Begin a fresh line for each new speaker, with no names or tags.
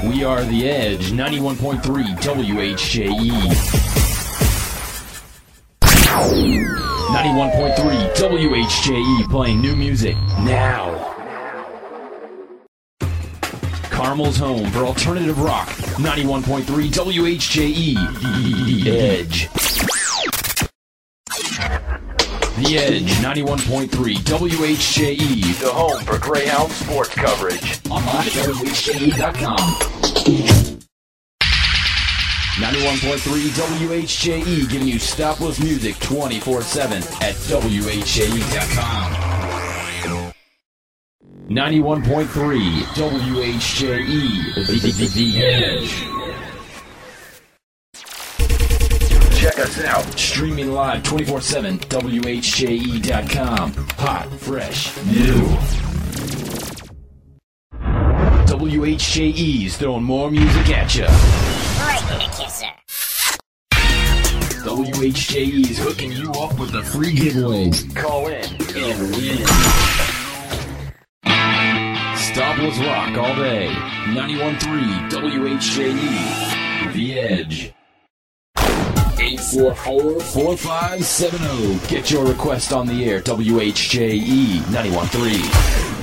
We are The Edge, 91.3 WHJE. 91.3 WHJE playing new music now. Carmel's home for alternative rock, 91.3 WHJE, The Edge. The Edge, 91.3 WHJE, the home for Greyhound sports coverage. Online at WHJE.com. 91.3 WHJE, giving you stopless music 24/7 at WHJE.com. 91.3 WHJE, The Edge. Check us out, streaming live 24/7, WHJE.com. Hot, fresh, new. WHJE's throwing more music at you.
Lightning kisser.
WHJE's hooking you up with the free giveaways. Call in and win. Stopless rock all day. 91.3 WHJE, The Edge. 844-4570. Get your request on the air. WHJE 91.3.